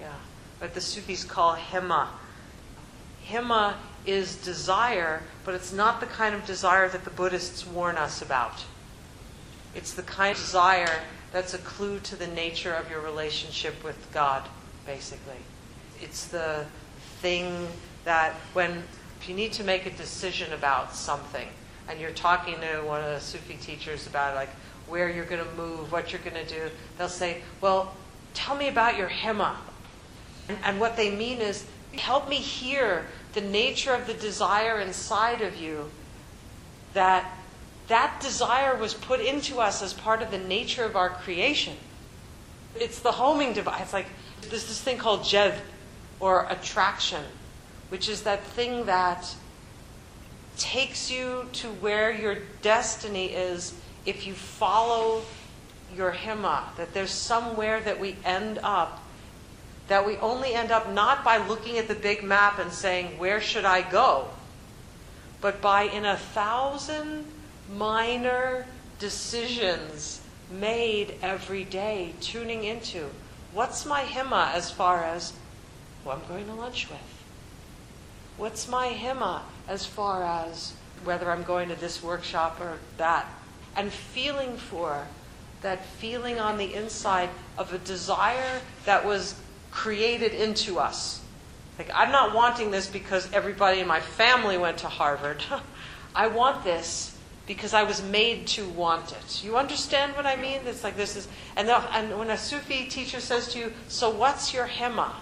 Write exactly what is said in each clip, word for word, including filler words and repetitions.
Yeah. What the Sufis call himma. Himma is desire, but it's not the kind of desire that the Buddhists warn us about. It's the kind of desire that's a clue to the nature of your relationship with God, basically. It's the thing that when if you need to make a decision about something, and you're talking to one of the Sufi teachers about like where you're going to move, what you're going to do, they'll say, well, tell me about your himma. And, and what they mean is, help me hear the nature of the desire inside of you, that that desire was put into us as part of the nature of our creation. It's the homing device. It's like there's this thing called jadb, or attraction, which is that thing that takes you to where your destiny is if you follow your himma, that there's somewhere that we end up, that we only end up not by looking at the big map and saying, where should I go? But by in a thousand minor decisions made every day, tuning into, what's my himma as far as who I'm going to lunch with? What's my himma as far as whether I'm going to this workshop or that? And feeling for that feeling on the inside of a desire that was created into us. Like, I'm not wanting this because everybody in my family went to Harvard. I want this because I was made to want it. You understand what I mean? It's like this is, and, the, and when a Sufi teacher says to you, so what's your himma?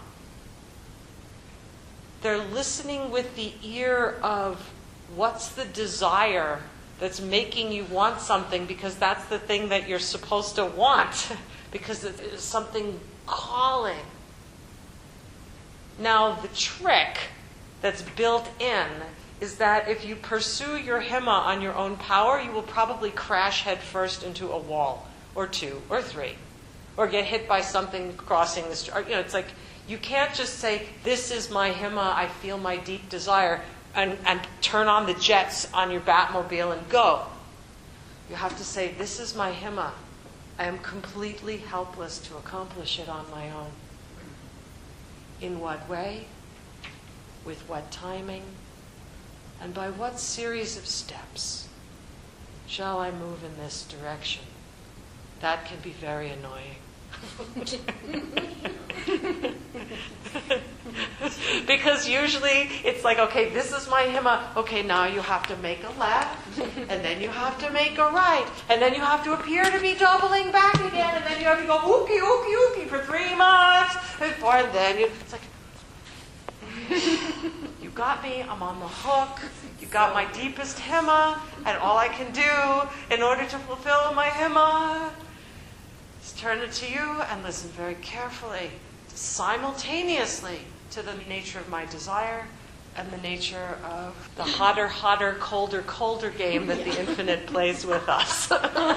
They're listening with the ear of what's the desire that's making you want something, because that's the thing that you're supposed to want, because it's something calling. Now, the trick that's built in is that if you pursue your himma on your own power, you will probably crash head first into a wall, or two, or three, or get hit by something crossing the street. You know, it's like, you can't just say, this is my himma, I feel my deep desire, and, and turn on the jets on your Batmobile and go. You have to say, this is my himma. I am completely helpless to accomplish it on my own. In what way? With what timing? And by what series of steps shall I move in this direction? That can be very annoying. Because usually it's like, okay, this is my himma. Okay, now you have to make a left, and then you have to make a right, and then you have to appear to be doubling back again, and then you have to go ookie, ookie, ookie for three months, and four, and then you, it's like, you got me, I'm on the hook, you got my deepest himma, and all I can do in order to fulfill my himma is turn it to you and listen very carefully, simultaneously, to the nature of my desire and the nature of the hotter, hotter, colder, colder game that the infinite plays with us.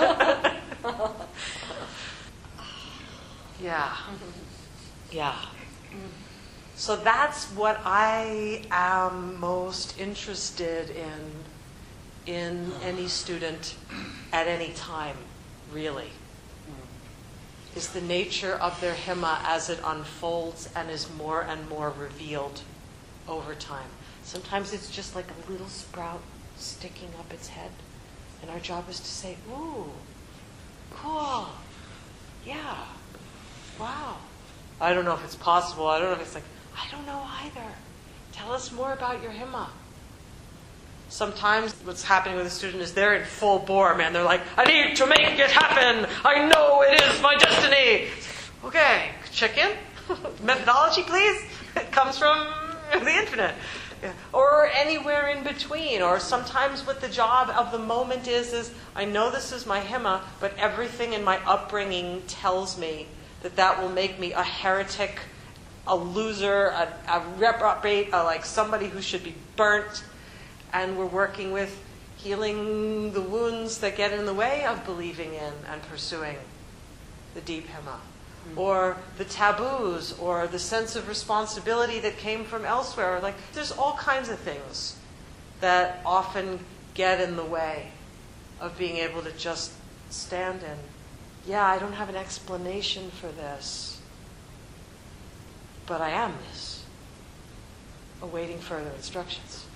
Yeah. Yeah. So that's what I am most interested in in any student at any time, really, is the nature of their himma as it unfolds and is more and more revealed over time. Sometimes it's just like a little sprout sticking up its head, and our job is to say, ooh, cool, yeah, wow. I don't know if it's possible. I don't know if it's like, I don't know either. Tell us more about your himma. Sometimes what's happening with a student is they're in full bore, man. They're like, I need to make it happen. I know it is my destiny. Okay, check in. Methodology, please. It comes from the infinite. Yeah. Or anywhere in between. Or sometimes what the job of the moment is, is I know this is my himma, but everything in my upbringing tells me that that will make me a heretic, a loser, a, a reprobate, a, like somebody who should be burnt. And we're working with healing the wounds that get in the way of believing in and pursuing the deep himma. Mm-hmm. Or the taboos, or the sense of responsibility that came from elsewhere. Like, there's all kinds of things that often get in the way of being able to just stand in, yeah, I don't have an explanation for this. but I am this, awaiting further instructions.